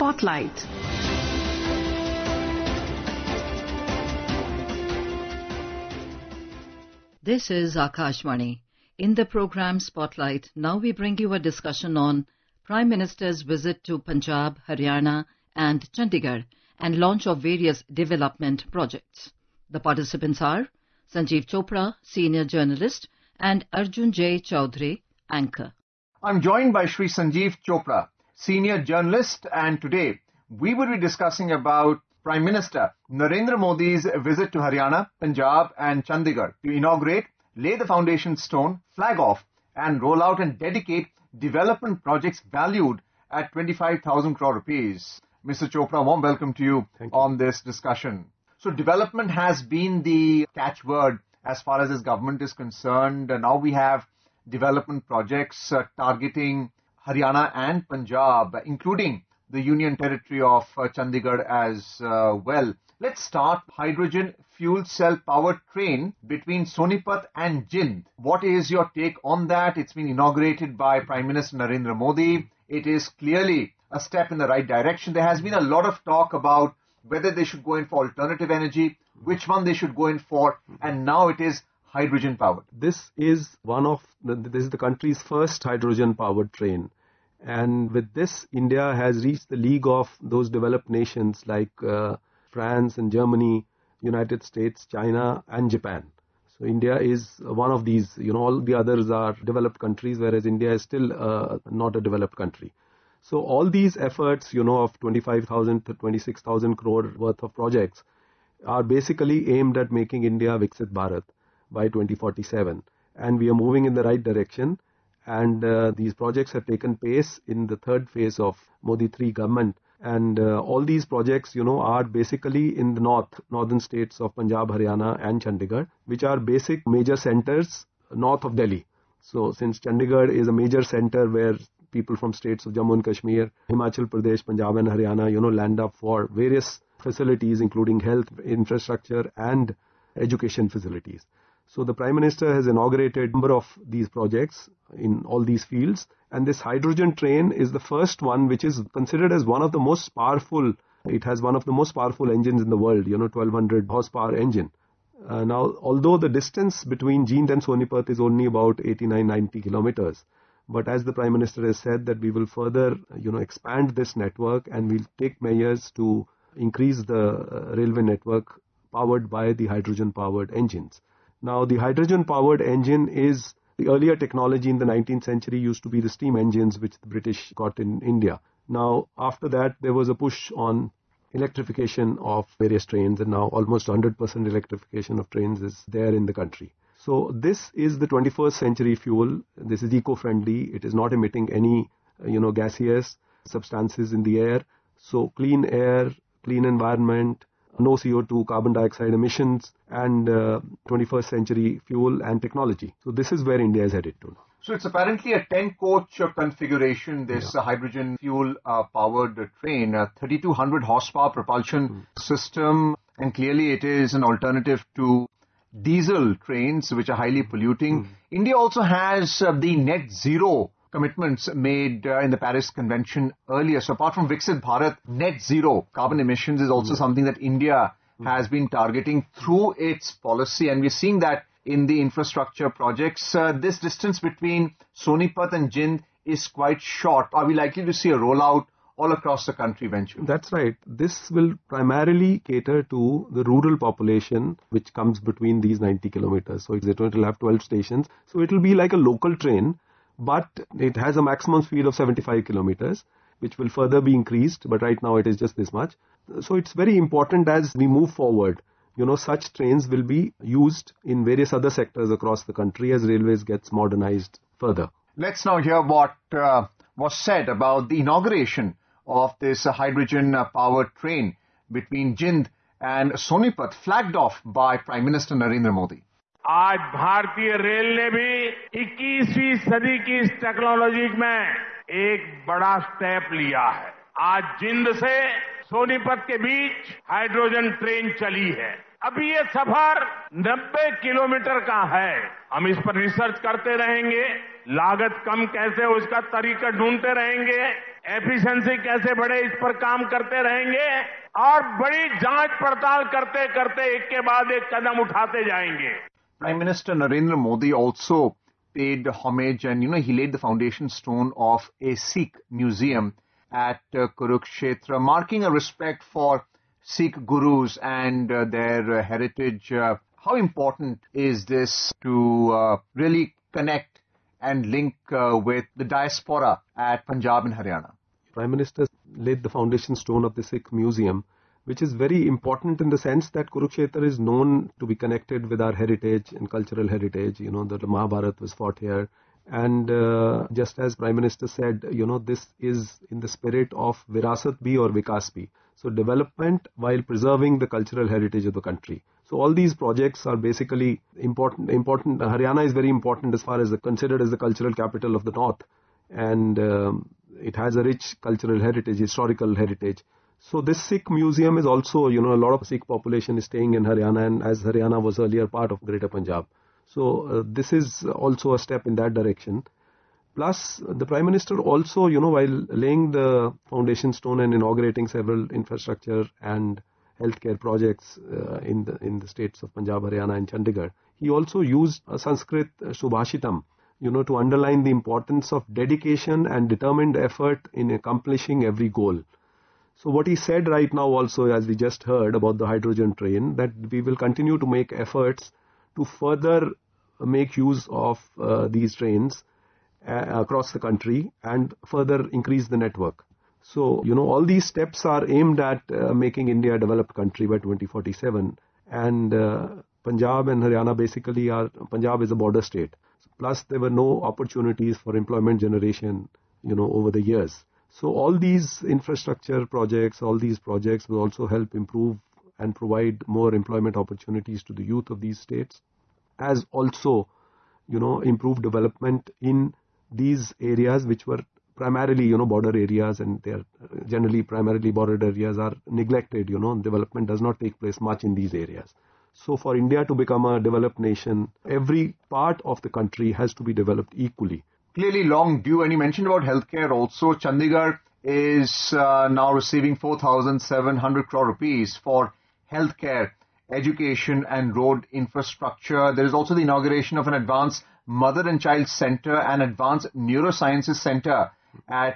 Spotlight. This is Akashvani. In the program Spotlight, now we bring you a discussion on Prime Minister's visit to Punjab, Haryana and Chandigarh and launch of various development projects. The participants are Sanjeev Chopra, senior journalist, and Arjun J. Chaudhary, anchor. I'm joined by Shri Sanjeev Chopra, senior journalist, and today we will be discussing about Prime Minister Narendra Modi's visit to Haryana, Punjab and Chandigarh to inaugurate, lay the foundation stone, flag off and roll out and dedicate development projects valued at 25,000 crore rupees. Mr. Chopra, warm welcome to you on this discussion. So development has been the catchword as far as this government is concerned. Now we have development projects targeting Haryana and Punjab, including the Union Territory of Chandigarh as well. Let's start. Hydrogen fuel cell powered train between Sonipat and Jind. What is your take on that? It's been inaugurated by Prime Minister Narendra Modi. It is clearly a step in the right direction. There has been a lot of talk about whether they should go in for alternative energy, which one they should go in for, and now it is hydrogen powered. This is the country's first hydrogen powered train. And with this, India has reached the league of those developed nations like France and Germany, United States, China and Japan. So India is one of these, all the others are developed countries, whereas India is still not a developed country. So all these efforts, of 25,000 to 26,000 crore worth of projects are basically aimed at making India Viksit Bharat by 2047. And we are moving in the right direction. And these projects have taken pace in the third phase of Modi 3 government. And all these projects, are basically in the northern states of Punjab, Haryana and Chandigarh, which are basic major centers north of Delhi. So since Chandigarh is a major center where people from states of Jammu and Kashmir, Himachal Pradesh, Punjab and Haryana, land up for various facilities, including health, infrastructure and education facilities. So the Prime Minister has inaugurated a number of these projects in all these fields. And this hydrogen train is the first one which is considered as one of the most powerful. It has one of the most powerful engines in the world, 1200 horsepower engine. Now, although the distance between Jind and Sonipat is only about 89-90 kilometers, but as the Prime Minister has said that we will further, expand this network and we'll take measures to increase the railway network powered by the hydrogen-powered engines. Now, the hydrogen-powered engine is the earlier technology in the 19th century used to be the steam engines which the British got in India. Now, after that, there was a push on electrification of various trains, and now almost 100% electrification of trains is there in the country. So this is the 21st century fuel. This is eco-friendly. It is not emitting any, gaseous substances in the air. So clean air, clean environment, no CO2, carbon dioxide emissions, and 21st century fuel and technology. So this is where India is headed to now. So it's apparently a 10-coach configuration, this hydrogen fuel-powered train, 3,200 horsepower propulsion system, and clearly it is an alternative to diesel trains which are highly polluting. India also has the net zero commitments made in the Paris Convention earlier. So apart from Viksit Bharat, net zero carbon emissions is also something that India has been targeting through its policy. And we're seeing that in the infrastructure projects. This distance between Sonipat and Jind is quite short. Are we likely to see a rollout all across the country eventually? That's right. This will primarily cater to the rural population which comes between these 90 kilometers. So it will have 12 stations. So it will be like a local train, but it has a maximum speed of 75 kilometers, which will further be increased. But right now it is just this much. So it's very important as we move forward. Such trains will be used in various other sectors across the country as railways gets modernized further. Let's now hear what was said about the inauguration of this hydrogen-powered train between Jind and Sonipat, flagged off by Prime Minister Narendra Modi. आज भारतीय rail ने भी 21वीं सदी की इस technology में एक बड़ा स्टेप लिया है. आज जिंद से सोनीपत के बीच हाइड्रोजन ट्रेन चली है. अभी ये सफर 90 किलोमीटर का है. हम इस पर रिसर्च करते रहेंगे, लागत कम कैसे उसका तरीका ढूंढते रहेंगे. एफिशिएंसी कैसे बढ़े इस पर काम करते रहेंगे और बड़ी जांच पड़ताल करते करते एक के बाद एक कदम उठाते जाएंगे. Prime Minister Narendra Modi also paid homage and, he laid the foundation stone of a Sikh museum at Kurukshetra, marking a respect for Sikh gurus and their heritage. How important is this to really connect and link with the diaspora at Punjab and Haryana? Prime Minister laid the foundation stone of the Sikh museum, which is very important in the sense that Kurukshetra is known to be connected with our heritage and cultural heritage. The Mahabharata was fought here. And just as Prime Minister said, this is in the spirit of Virasat Bhi or Vikas Bhi. So development while preserving the cultural heritage of the country. So all these projects are basically important. Haryana is very important as far as considered as the cultural capital of the north. And it has a rich cultural heritage, historical heritage. So this Sikh museum is also, a lot of Sikh population is staying in Haryana, and as Haryana was earlier part of Greater Punjab. So this is also a step in that direction. Plus, the Prime Minister also, while laying the foundation stone and inaugurating several infrastructure and healthcare projects in the states of Punjab, Haryana and Chandigarh, he also used a Sanskrit Subhashitam, to underline the importance of dedication and determined effort in accomplishing every goal. So what he said right now also, as we just heard about the hydrogen train, that we will continue to make efforts to further make use of these trains across the country and further increase the network. So, all these steps are aimed at making India a developed country by 2047. And Punjab and Haryana basically Punjab is a border state. Plus, there were no opportunities for employment generation, over the years. So all these infrastructure projects, all these projects will also help improve and provide more employment opportunities to the youth of these states, as also, improve development in these areas which were primarily, border areas, and they are generally primarily border areas are neglected, development does not take place much in these areas. So for India to become a developed nation, every part of the country has to be developed equally. Clearly long due, and you mentioned about healthcare also. Chandigarh is now receiving 4,700 crore rupees for healthcare, education and road infrastructure. There is also the inauguration of an advanced mother and child center and advanced neurosciences center at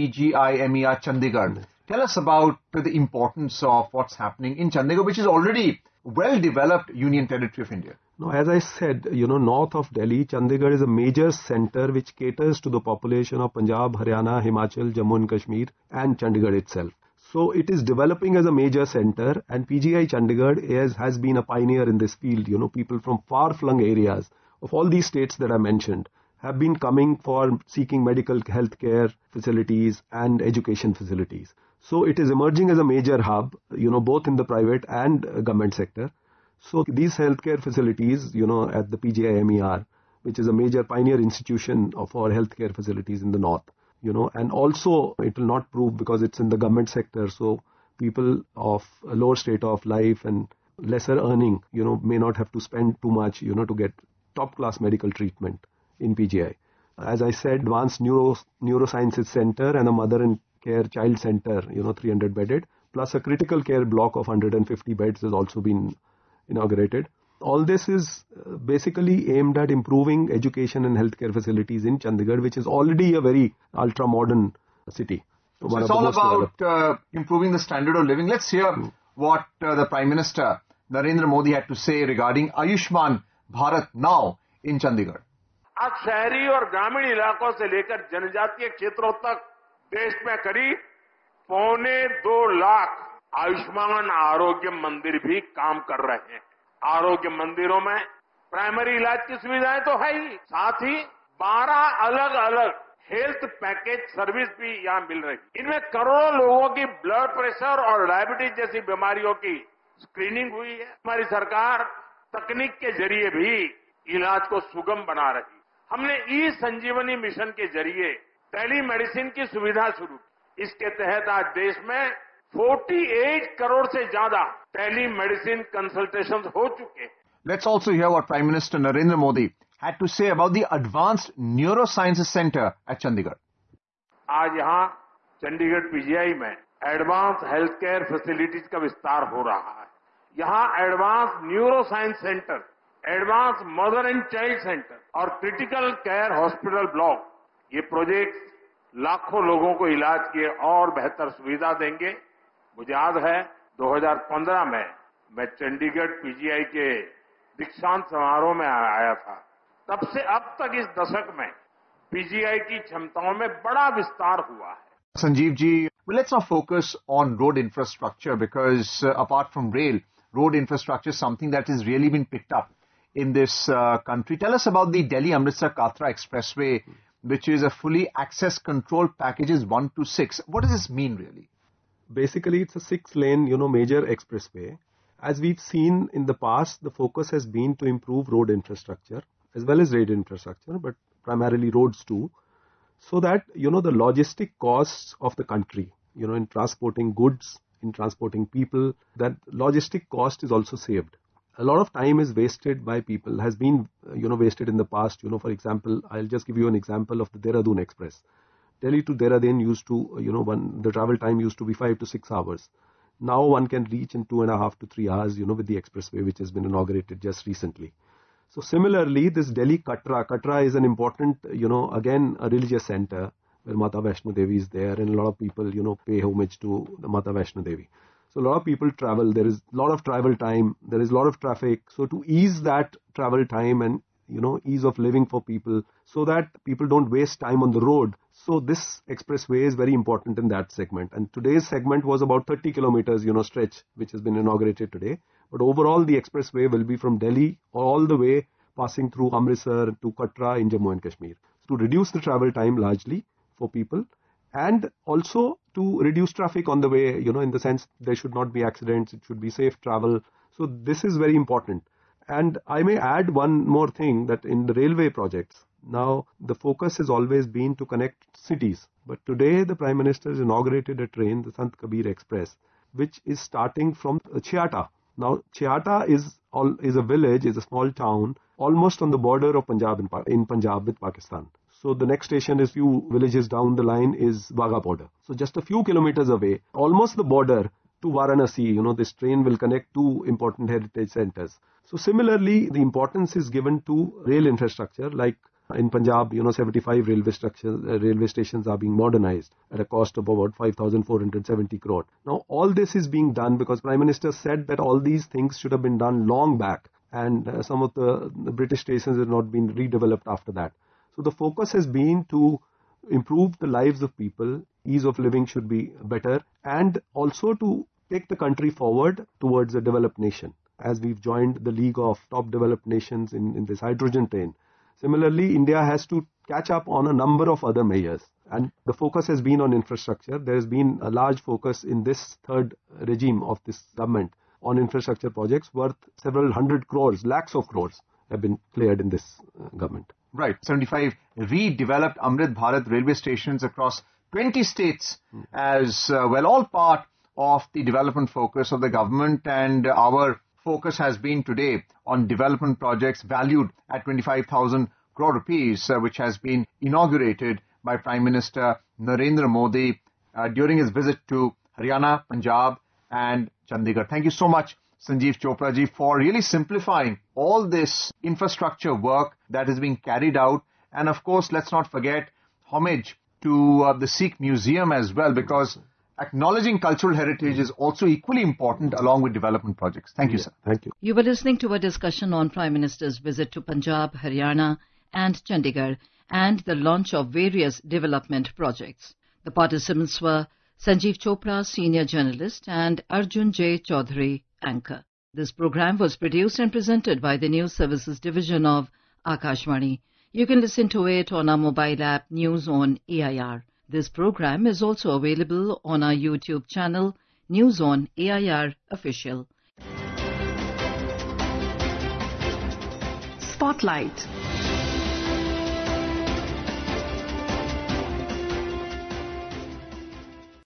PGIMER Chandigarh. Tell us about the importance of what's happening in Chandigarh, which is already well-developed union territory of India. No, as I said, north of Delhi, Chandigarh is a major center which caters to the population of Punjab, Haryana, Himachal, Jammu and Kashmir and Chandigarh itself. So it is developing as a major center, and PGI Chandigarh has been a pioneer in this field. People from far-flung areas of all these states that I mentioned have been coming for seeking medical health care facilities and education facilities. So it is emerging as a major hub, both in the private and government sector. So these healthcare facilities, at the PGIMER, which is a major pioneer institution for healthcare facilities in the north, and also it will not prove because it's in the government sector. So people of a lower state of life and lesser earning, may not have to spend too much, to get top class medical treatment in PGI. As I said, advanced neurosciences center and a mother and care child center, 300 bedded, plus a critical care block of 150 beds has also been inaugurated. All this is basically aimed at improving education and healthcare facilities in Chandigarh, which is already a very ultra-modern city. So it's all about improving the standard of living. Let's hear what the Prime Minister Narendra Modi had to say regarding Ayushman Bharat now in Chandigarh. आज शहरी और ग्रामीण इलाकों से लेकर जनजातीय क्षेत्रों तक देश में करीब 1.25 लाख आयुष्मान आरोग्य मंदिर भी काम कर रहे हैं। आरोग्य मंदिरों में प्राइमरी इलाज की सुविधाएं तो है ही, साथ ही 12 अलग अलग हेल्थ पैकेज सर्विस भी यहां मिल रही है। इनमें करोड़ों लोगों की ब्लड प्रेशर और डायबिटीज जैसी बीमारियों की स्क्रीनिंग हुई है। हमारी सरकार तकनीक के जरिए भी इलाज को सुगम बना रही है। हमने ई संजीवनी मिशन के जरिए टेली मेडिसिन की सुविधा शुरू की। इसके तहत आज देश में 48 करोड़ से ज्यादा टेली मेडिसिन कंसल्टेशंस हो चुके हैं। Let's also hear what Prime Minister Narendra Modi had to say about the Advanced Neurosciences Center at Chandigarh. आज यहाँ चंडीगढ़ पीजीआई में एडवांस हेल्थ केयर फैसिलिटीज का विस्तार हो रहा है। यहां advance neuro science centre, advance mother and child centre और क्रिटिकल केयर हॉस्पिटल ब्लॉक, ये प्रोजेक्ट लाखों लोगों को इलाज की और बेहतर सुविधा देंगे। मुझे याद है 2015 में मैं चंडीगढ़ पीजीआई के दीक्षांत समारोह में आया था। तब से अब तक इस दशक में पीजीआई की क्षमताओं में बड़ा विस्तार हुआ है। Sanjeev ji, well, let's now focus on road infrastructure because apart from rail, road infrastructure is something that has really been picked up in this country. Tell us about the Delhi-Amritsar Katra Expressway, which is a fully access control packages 1 to 6. What does this mean really? Basically, it's a 6-lane, major expressway. As we've seen in the past, the focus has been to improve road infrastructure as well as rail infrastructure, but primarily roads too, so that, the logistic costs of the country, in transporting goods, in transporting people, that logistic cost is also saved. A lot of time is wasted by people, has been, wasted in the past. For example, I'll just give you an example of the Dehradun Express. Delhi to Dehradun used to, the travel time used to be 5 to 6 hours. Now one can reach in 2.5 to 3 hours, with the expressway, which has been inaugurated just recently. So similarly, this Delhi Katra is an important, again, a religious center where Mata Vaishno Devi is there, and a lot of people, pay homage to the Mata Vaishno Devi. So a lot of people travel, there is a lot of travel time, there is a lot of traffic. So to ease that travel time and, ease of living for people, so that people don't waste time on the road. So this expressway is very important in that segment. And today's segment was about 30 kilometers, stretch, which has been inaugurated today. But overall, the expressway will be from Delhi all the way passing through Amritsar to Katra in Jammu and Kashmir. So to reduce the travel time largely for people, and also to reduce traffic on the way, in the sense there should not be accidents, it should be safe travel. So this is very important. And I may add one more thing, that in the railway projects, now the focus has always been to connect cities. But today the Prime Minister has inaugurated a train, the Sant Kabir Express, which is starting from Chiata. Now Chiata is a village, is a small town, almost on the border of Punjab in Punjab with Pakistan. So the next station is few villages down the line is Wagah border. So just a few kilometers away, almost the border to Varanasi, this train will connect two important heritage centers. So similarly, the importance is given to rail infrastructure, like in Punjab, 75 railway stations are being modernized at a cost of about 5,470 crore. Now all this is being done because Prime Minister said that all these things should have been done long back, and some of the British stations have not been redeveloped after that. So the focus has been to improve the lives of people, ease of living should be better, and also to take the country forward towards a developed nation, as we've joined the League of Top Developed Nations in this hydrogen train. Similarly, India has to catch up on a number of other measures, and the focus has been on infrastructure. There has been a large focus in this third regime of this government on infrastructure projects worth several hundred crores, lakhs of crores have been cleared in this government. Right, 75 redeveloped Amrit Bharat railway stations across 20 states as well, all part of the development focus of the government, and our focus has been today on development projects valued at 25,000 crore rupees, which has been inaugurated by Prime Minister Narendra Modi during his visit to Haryana, Punjab and Chandigarh. Thank you so much, Sanjeev Chopra ji, for really simplifying all this infrastructure work that is being carried out. And of course, let's not forget homage to the Sikh Museum as well, because acknowledging cultural heritage is also equally important along with development projects. Thank you, sir. Thank you. You were listening to a discussion on Prime Minister's visit to Punjab, Haryana and Chandigarh and the launch of various development projects. The participants were Sanjeev Chopra, senior journalist, and Arjun J. Chaudhary, anchor. This program was produced and presented by the News Services Division of Akashvani. You can listen to it on our mobile app News on AIR. This program is also available on our YouTube channel, News on AIR Official. Spotlight.